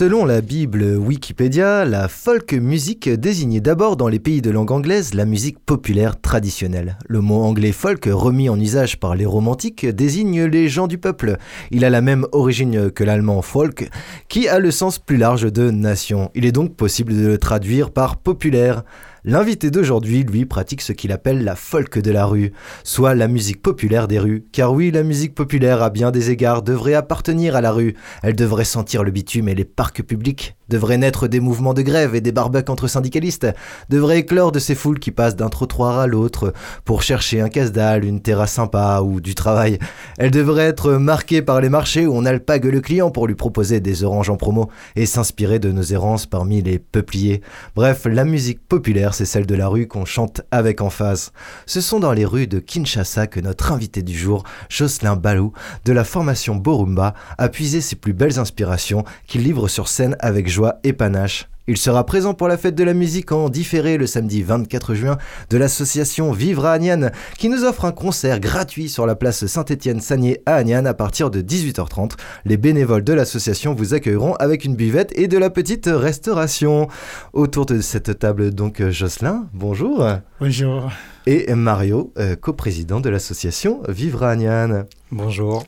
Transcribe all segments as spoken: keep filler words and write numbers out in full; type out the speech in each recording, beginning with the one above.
Selon la Bible Wikipédia, la folk music désignait d'abord dans les pays de langue anglaise la musique populaire traditionnelle. Le mot anglais folk, remis en usage par les romantiques, désigne les gens du peuple. Il a la même origine que l'allemand folk, qui a le sens plus large de nation. Il est donc possible de le traduire par populaire. L'invité d'aujourd'hui, lui, pratique ce qu'il appelle la folk de la rue, soit la musique populaire des rues. Car oui, la musique populaire, à bien des égards, devrait appartenir à la rue. Elle devrait sentir le bitume et les parcs publics, devrait naître des mouvements de grève et des barbecues entre syndicalistes, devrait éclore de ces foules qui passent d'un trottoir à l'autre pour chercher un casse-dalle, une terrasse sympa ou du travail. Elle devrait être marquée par les marchés où on alpague le client pour lui proposer des oranges en promo et s'inspirer de nos errances parmi les peupliers. Bref, la musique populaire, c'est celle de la rue qu'on chante avec emphase. Ce sont dans les rues de Kinshasa que notre invité du jour, Jocelyn Balou, de la formation Borumba, a puisé ses plus belles inspirations qu'il livre sur scène avec joie et panache. Il sera présent pour la fête de la musique en différé le samedi vingt-quatre juin de l'association Vivre à Agnan, qui nous offre un concert gratuit sur la place Saint-Étienne-Sagné à Agnan à partir de dix-huit heures trente. Les bénévoles de l'association vous accueilleront avec une buvette et de la petite restauration. Autour de cette table, donc, Jocelyn, bonjour. Bonjour. Et Mario, euh, coprésident de l'association Vivre à Agnan. Bonjour.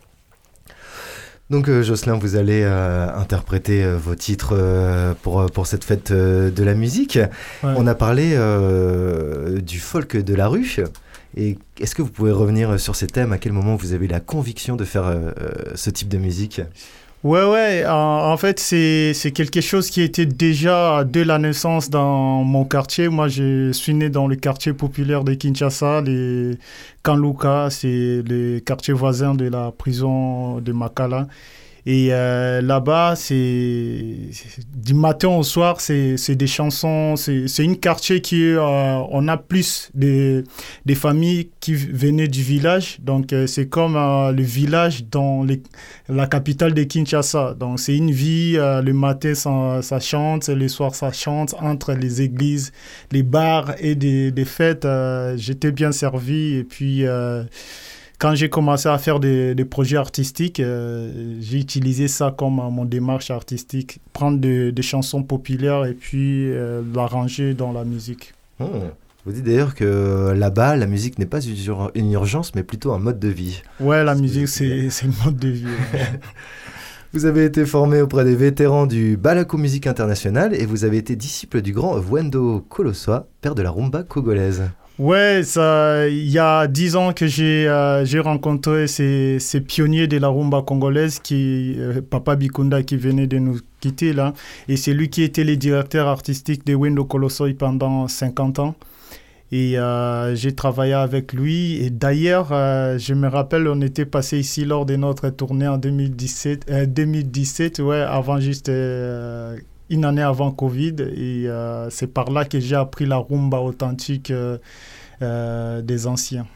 Donc euh, Jocelyn, vous allez euh, interpréter euh, vos titres euh, pour, pour cette fête euh, de la musique. Ouais. On a parlé euh, du folk de la rue. Et est-ce que vous pouvez revenir sur ces thèmes? À quel moment vous avez eu la conviction de faire euh, ce type de musique? Ouais, ouais. En, en fait, c'est, c'est quelque chose qui était déjà de la naissance dans mon quartier. Moi, je suis né dans le quartier populaire de Kinshasa, les Kanluka, c'est le quartier voisin de la prison de Makala. Et euh, là-bas, c'est du matin au soir, c'est, c'est des chansons. C'est, c'est une quartier qui, euh, on a plus de des familles qui venaient du village. Donc, euh, c'est comme euh, le village dans les, la capitale de Kinshasa. Donc, c'est une vie. Euh, le matin, ça, ça chante. Le soir, ça chante. Entre les églises, les bars et des, des fêtes, euh, j'étais bien servi. Et puis... Euh, Quand j'ai commencé à faire des, des projets artistiques, euh, j'ai utilisé ça comme euh, mon démarche artistique, prendre de, des chansons populaires et puis euh, l'arranger dans la musique. Oh. Vous dites d'ailleurs que là-bas, la musique n'est pas une urgence, mais plutôt un mode de vie. Ouais, la c'est musique, c'est, c'est le mode de vie. Vous avez été formé auprès des vétérans du Balakou Musique International et vous avez été disciple du grand Wendo Koloswa, père de la rumba congolaise. Ouais, ça, il y a dix ans que j'ai, euh, j'ai rencontré ces, ces pionniers de la rumba congolaise, qui, euh, Papa Bikunda qui venait de nous quitter là, et c'est lui qui était le directeur artistique de Wendo Kolosoi pendant cinquante ans. Et euh, j'ai travaillé avec lui. Et d'ailleurs, euh, je me rappelle, on était passé ici lors de notre tournée en deux mille dix-sept, euh, deux mille dix-sept, ouais, avant juste... Euh, une année avant Covid, et euh, c'est par là que j'ai appris la rumba authentique euh, euh, des anciens.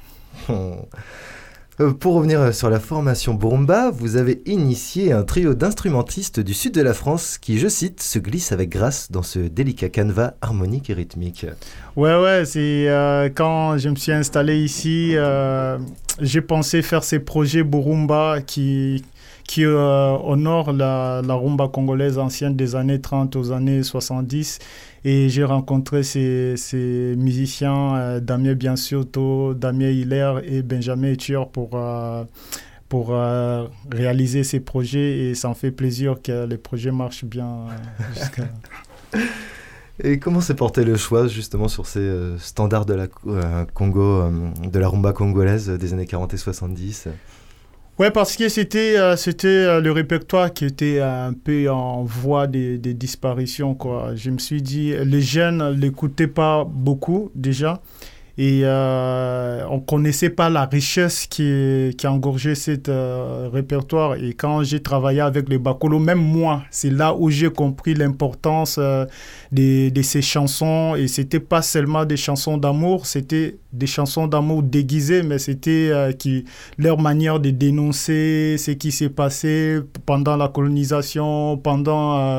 Pour revenir sur la formation Borumba, vous avez initié un trio d'instrumentistes du sud de la France qui, je cite, se glisse avec grâce dans ce délicat canevas harmonique et rythmique. Ouais, ouais, c'est euh, quand je me suis installé ici, euh, j'ai pensé faire ces projets Borumba qui... qui euh, honore la, la rumba congolaise ancienne des années trente aux années soixante-dix. Et j'ai rencontré ces, ces musiciens, euh, Damien Bianciotto, Damien Hiller et Benjamin Etior pour, euh, pour euh, réaliser ces projets. Et ça me fait plaisir que les projets marchent bien. Euh, jusqu'à... Et comment s'est porté le choix justement sur ces euh, standards de la, euh, Congo, euh, de la rumba congolaise des années quarante et soixante-dix? Ouais, parce que c'était, euh, c'était euh, le répertoire qui était un peu en voie de, de disparition, quoi. Je me suis dit, les jeunes ne l'écoutaient pas beaucoup déjà. Et euh, on ne connaissait pas la richesse qui, qui engorgeait ce euh, répertoire. Et quand j'ai travaillé avec les Bakolo, même moi, c'est là où j'ai compris l'importance euh, de, de ces chansons. Et ce n'était pas seulement des chansons d'amour, c'était des chansons d'amour déguisées, mais c'était euh, qui, leur manière de dénoncer ce qui s'est passé pendant la colonisation, pendant... Euh,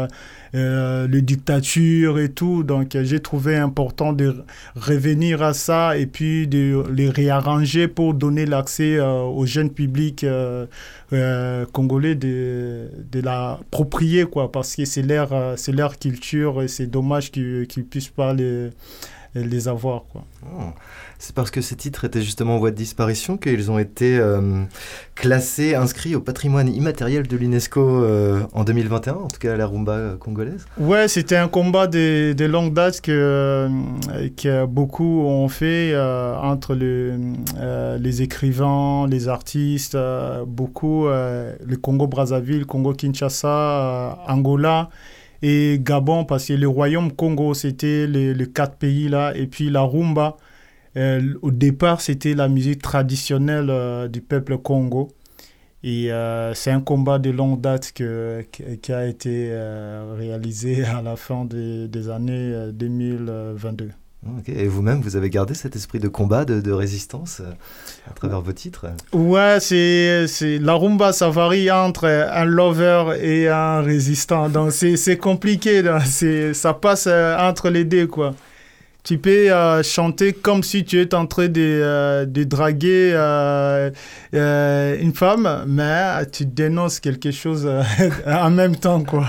euh, les dictatures et tout. Donc, j'ai trouvé important de revenir à ça et puis de les réarranger pour donner l'accès euh, aux jeunes publics euh, euh, congolais de, de l'approprier, quoi, parce que c'est leur, c'est leur culture et c'est dommage qu'ils ne puissent pas les, les avoir, quoi. Oh. C'est parce que ces titres étaient justement en voie de disparition qu'ils ont été euh, classés, inscrits au patrimoine immatériel de l'UNESCO euh, en deux mille vingt et un, en tout cas la rumba congolaise. Ouais, c'était un combat de, de longue date que, euh, que beaucoup ont fait euh, entre le, euh, les écrivains, les artistes, euh, beaucoup, euh, le Congo-Brazzaville, Congo-Kinshasa, euh, Angola et Gabon, parce que le royaume Congo, c'était les, les quatre pays là, et puis la rumba. Euh, au départ, c'était la musique traditionnelle euh, du peuple Congo. Et euh, c'est un combat de longue date que, que, qui a été euh, réalisé à la fin des, des années euh, deux mille vingt-deux. Okay. Et vous-même, vous avez gardé cet esprit de combat, de, de résistance euh, à travers vos titres? Ouais, c'est, c'est, la rumba, ça varie entre un lover et un résistant. Donc, c'est, c'est compliqué. C'est, ça passe euh, entre les deux, quoi. Tu peux euh, chanter comme si tu étais en train de, euh, de draguer euh, euh, une femme, mais tu dénonces quelque chose euh, en même temps, quoi.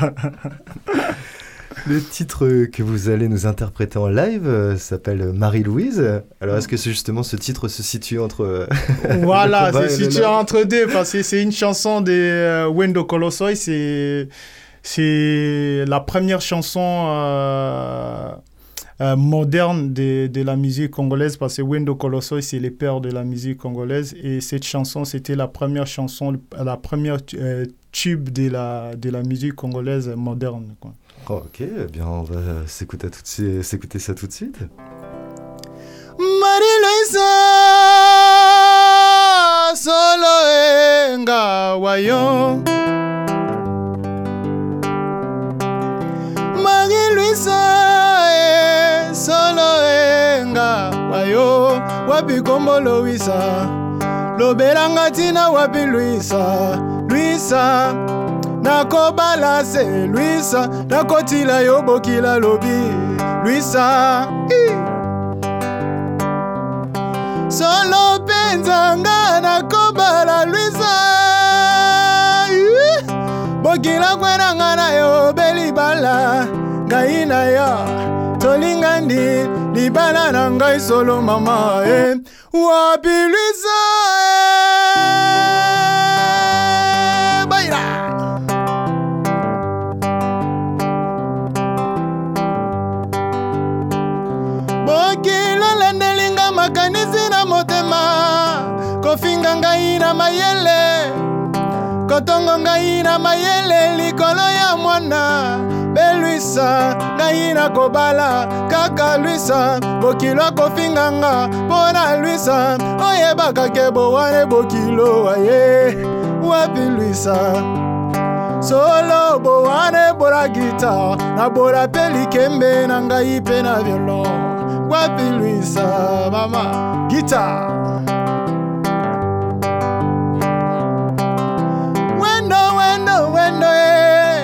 Le titre que vous allez nous interpréter en live euh, s'appelle Marie-Louise. Alors, est-ce que c'est justement ce titre se situe entre... Euh, voilà, c'est situé entre deux, parce que c'est une chanson de euh, Wendo Kolosoi. C'est, c'est la première chanson... Euh, Euh, moderne de, de la musique congolaise, parce que Wendo Kolosoi, c'est le père de la musique congolaise, et cette chanson, c'était la première chanson, la première euh, tube de la, de la musique congolaise moderne, quoi. Oh, ok, eh bien on va s'écouter, tout de, s'écouter ça tout de suite. Marie-Louise solo enga wayo Marie-Louise solo enga wayo wapi kombo Louisa lobelanga tina wapi Louisa Louisa nakobala se Louisa nakotila yo bokila lobi Louisa solo penzanga nakobala Louisa bokila kwenanga na yo belibala ngai na yo tolingandi libala na ngai solo mama eh. Wapi Louisa eh. Baila bokila landelinga makanisi na motema kofinga ngai na mayele kotongo ngai na mayele likolo ya mwana Louisa ngai na kobala kaka Louisa bokilo kofinganga pona Louisa oyebaka ke bowane bokilo aye wapi Louisa solo bowane bora guitar na bora peli kembe na ngai pe na violon wapi Louisa mama guitar wendo wendo wendo eh.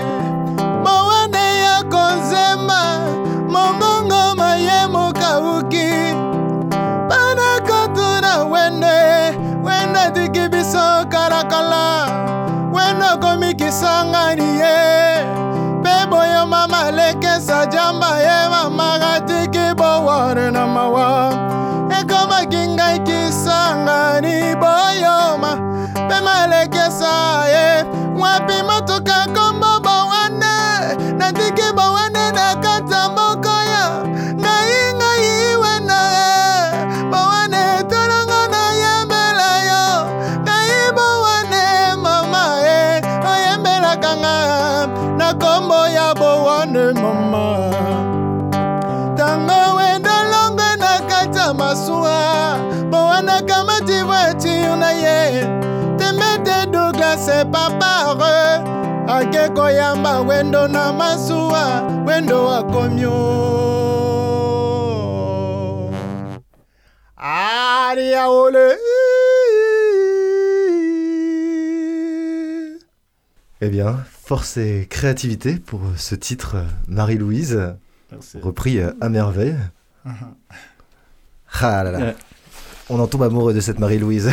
Karakala weno komiki sangani ye bebo yo mama leke sa jamba ye mama gatiki boware na mawa e koma kinga ikisangani boyo ma bema leke sa ye wapi matoka kombo bowane na tiki bowane na kata mokoya ngai ngai wena bowane toranga na yembela yo na kombo ya bowane mama tango wendo longe na kata masua bowane kamati weti unaye temete Douglas e papare akeko yamba wendo na masua wendo akomyo aria ole. Eh bien, force et créativité pour ce titre Marie-Louise, Merci. repris à merveille. Uh-huh. Ah là là, ouais. On en tombe amoureux de cette Marie-Louise.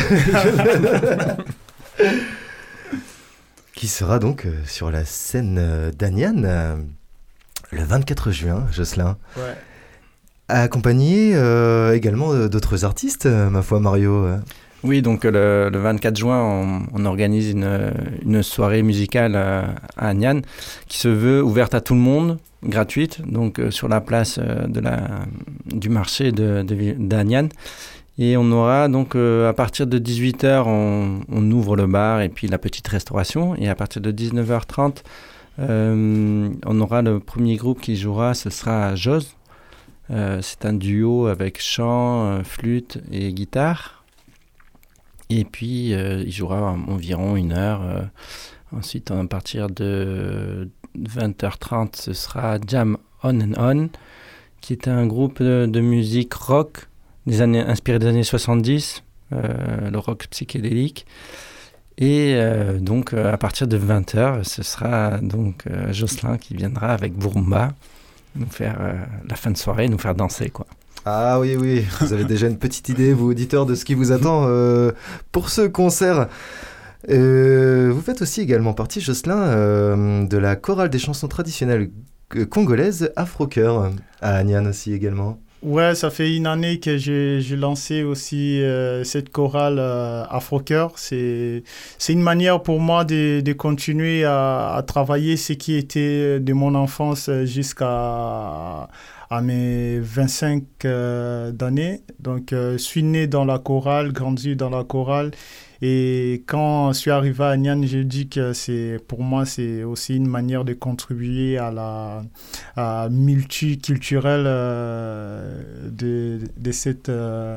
Qui sera donc sur la scène d'Aniane le vingt-quatre juin, Jocelyn. Ouais. Accompagné euh, également d'autres artistes, ma foi, Mario. Oui, donc le, le vingt-quatre juin, on, on organise une, une soirée musicale à, à Aniane qui se veut ouverte à tout le monde, gratuite, donc euh, sur la place euh, de la, du marché de, de, d'Aniane. Et on aura donc euh, à partir de dix-huit heures, on, on ouvre le bar et puis la petite restauration. Et à partir de dix-neuf heures trente, euh, on aura le premier groupe qui jouera, ce sera Joz. Euh, c'est un duo avec chant, euh, flûte et guitare. Et puis, euh, il jouera environ une heure. Euh, ensuite, à partir de vingt heures trente, ce sera Jam On and On, qui est un groupe de, de musique rock des années, inspiré des années soixante-dix, euh, le rock psychédélique. Et euh, donc, euh, à partir de vingt heures, ce sera donc euh, Jocelyn qui viendra avec Burumba nous faire euh, la fin de soirée, nous faire danser, quoi. Ah oui, oui, vous avez déjà une petite idée, vous auditeurs, de ce qui vous attend euh, pour ce concert. Euh, vous faites aussi également partie, Jocelyn, euh, de la chorale des chansons traditionnelles congolaises Afro-Cœur, à Aniane aussi également. Ouais, ça fait une année que j'ai, j'ai lancé aussi euh, cette chorale euh, Afro-Cœur. C'est, c'est une manière pour moi de, de continuer à, à travailler ce qui était de mon enfance jusqu'à à mes vingt-cinq euh, d'années. Donc, euh, je suis né dans la chorale, grandi dans la chorale. Et quand je suis arrivé à Aniane, j'ai dit que c'est, pour moi, c'est aussi une manière de contribuer à la à multiculturelle euh, de, de, cette, euh,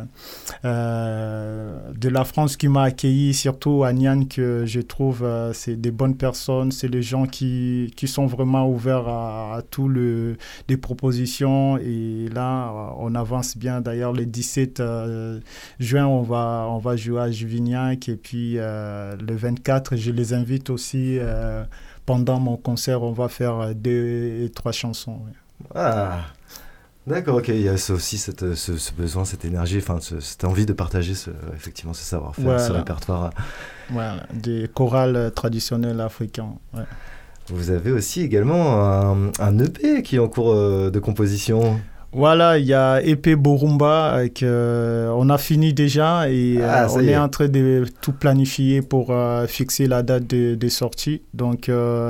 euh, de la France qui m'a accueilli, surtout à Aniane, que je trouve euh, c'est des bonnes personnes, c'est les gens qui, qui sont vraiment ouverts à, à toutes le, les propositions. Et là, on avance bien. D'ailleurs, le dix-sept juin, on va, on va jouer à Juvignac. Et puis euh, le vingt-quatre, je les invite aussi. Euh, pendant mon concert, on va faire deux et trois chansons. Oui. Ah, d'accord, ok. Il y a aussi cette, ce, ce besoin, cette énergie, enfin, ce, cette envie de partager ce, effectivement ce savoir-faire, voilà. Ce répertoire. Voilà, des chorales traditionnelles africaines. Ouais. Vous avez aussi également un, un E P qui est en cours de composition. Voilà, il y a E P Burumba que euh, on a fini déjà et ah, euh, on est. est en train de tout planifier pour euh, fixer la date de, de sortie. Donc, euh,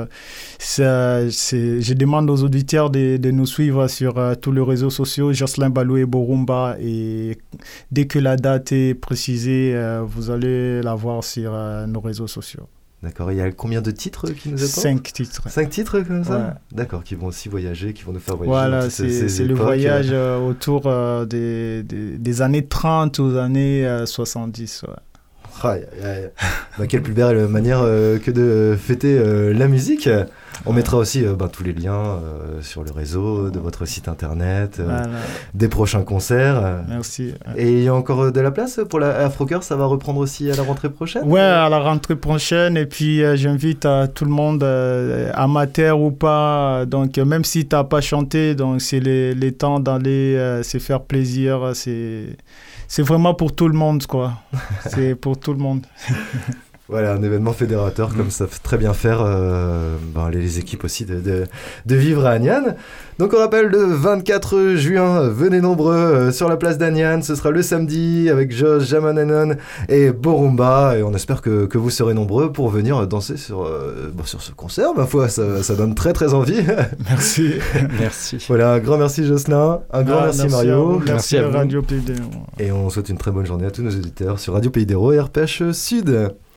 c'est, c'est, je demande aux auditeurs de, de nous suivre sur euh, tous les réseaux sociaux, Jocelyn Baloué Burumba, et dès que la date est précisée, euh, vous allez la voir sur euh, nos réseaux sociaux. D'accord, il y a combien de titres qui nous attendent ? Cinq titres. Cinq titres comme ça ? Ouais. D'accord, qui vont aussi voyager, qui vont nous faire voyager. Voilà, c'est, ces c'est le voyage euh, autour euh, des, des, des années trente aux années euh, soixante-dix. Ouais. Ah, bah, quelle plus belle manière euh, que de fêter euh, la musique. On mettra aussi euh, bah, tous les liens euh, sur le réseau de votre site internet, euh, voilà. Des prochains concerts. Merci. Et il y a encore de la place pour la Afro-Cœur, ça va reprendre aussi à la rentrée prochaine ? Ouais, à la rentrée prochaine. Et puis euh, j'invite à tout le monde, euh, amateur ou pas. Donc même si tu n'as pas chanté, donc c'est les, les temps d'aller euh, se faire plaisir. C'est, c'est vraiment pour tout le monde, quoi. C'est pour tout le monde. Voilà, un événement fédérateur, comme savent très bien faire euh, ben, les, les équipes aussi de, de, de vivre à Aniane. Donc on rappelle, le vingt-quatre juin, venez nombreux euh, sur la place d'Aniane, ce sera le samedi avec Josh, Jamananon et Burumba, et on espère que, que vous serez nombreux pour venir danser sur, euh, bon, sur ce concert. Ma foi, ça, ça donne très très envie. Merci. Merci. Voilà, un grand merci Jocelyn, un grand ah, merci, merci Mario. À vous, merci, merci à, à Radio Pays d'Hérault. Et on souhaite une très bonne journée à tous nos auditeurs sur Radio Pays d'Hérault et R P H Sud.